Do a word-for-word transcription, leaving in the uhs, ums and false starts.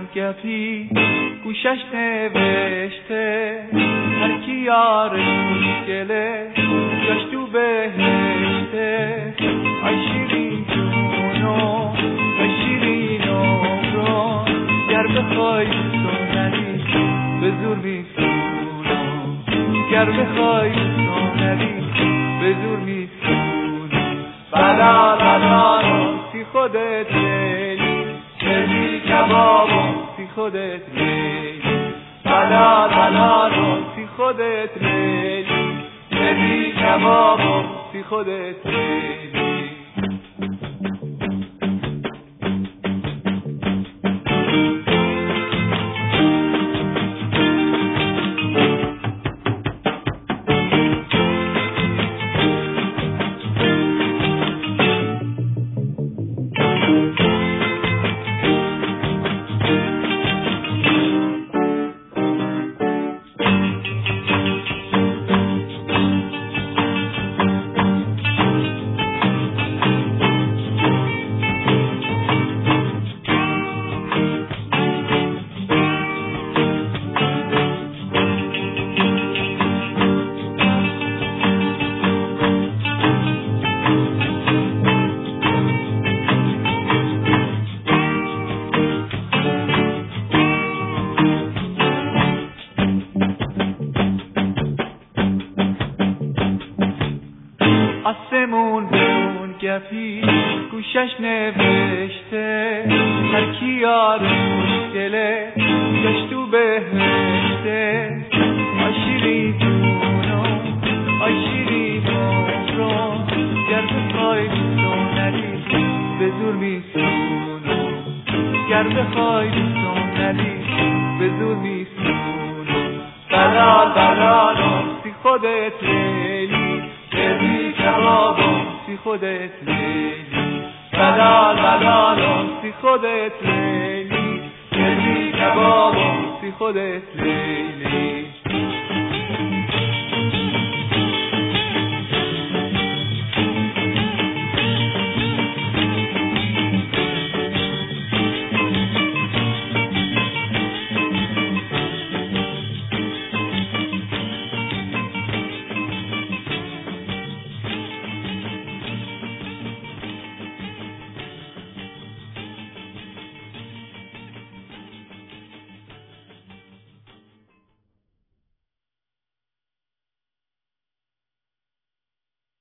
گپی گوشش نوشته، هر کی یارش مشکله جاش تو بهشته. آی شیرین جونو آی شیرین عمرو، گر بخوای تو نری به زور میسونم، گر بخوای تو نری به زور میسونم. بلا بلا سی خودت لیلی، چربی کبابو سی خودت لیلی. بلا بلا سی خودت لیلی، چربی کبابو سی خودت لیلی. آسمون بون گپی گوشش نوشته، هر کی یار مشکله جاش تو بهشته. آی شیرین جونو آی شیرین عمرو، گر بخوای تو نری به زور میسونم، گر بخوای تو نری به زور میسونم. بلال بلال سی خودت لیلی، چربی کبابو سی خودت لیلی. بلال بلال سی خودت لیلی، چربی کبابو سی خودت لیلی.